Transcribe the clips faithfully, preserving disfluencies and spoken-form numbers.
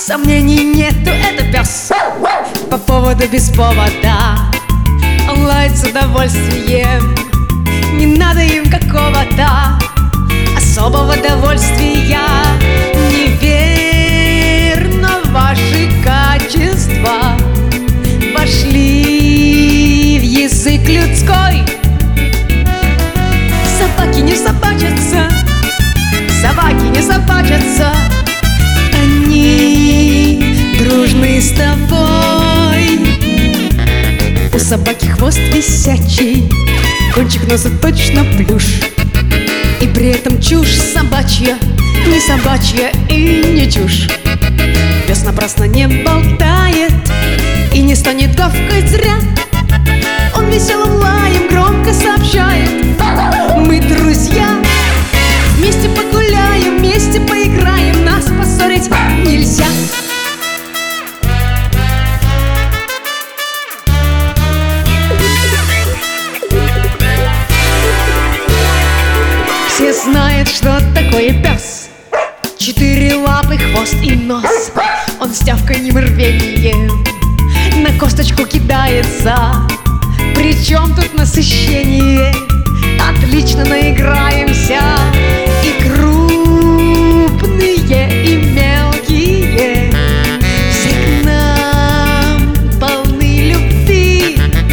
Сомнений нету, это пес. По поводу без повода он лает с удовольствием. Не надо им какого-то особого довольствия. Неверно ваши качества вошли в язык людской. Собаки не собачатся, собаки не собачатся, они дружны с тобой. У собаки хвост висячий, кончик носа точно плюш, и при этом чушь собачья, не собачья и не чушь. Пес напрасно не болтает и не станет гавкать зря. Он веселым лаем громко сообщает: мы друзья, вместе погуляем, вместе поиграем, нас поссорить нельзя. Все знают, что такое пес. Четыре лапы, хвост и нос. Он с тявканьем и рвением на косточку кидается. Причем тут насыщение? Отлично наиграемся. И крупные, и мелкие все к нам полны любви.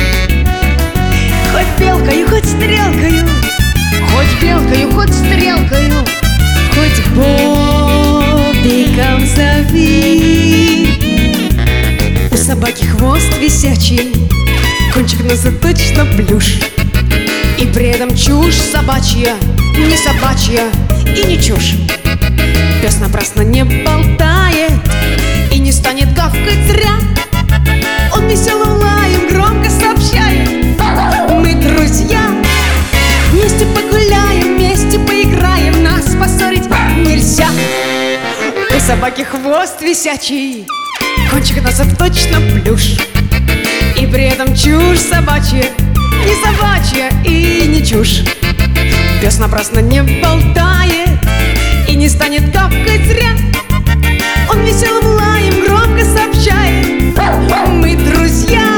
Хоть белкою, хоть стрелкою, хоть белкою, хоть стрелкою, хоть бобиком зови. У собаки хвост висячий, кончик носа точно плюш, и при этом чушь собачья, не собачья и не чушь. Пес напрасно не болтает и не станет гавкать зря. Он веселым лаем громко сообщает: мы друзья, вместе погуляем, вместе поиграем, нас поссорить нельзя. У собаки хвост висячий, кончик носа точно плюш, и при этом чушь собачья, не собачья и не чушь. Пес напрасно не болтает и не станет гавкать зря. Он веселым лаем громко сообщает: мы друзья,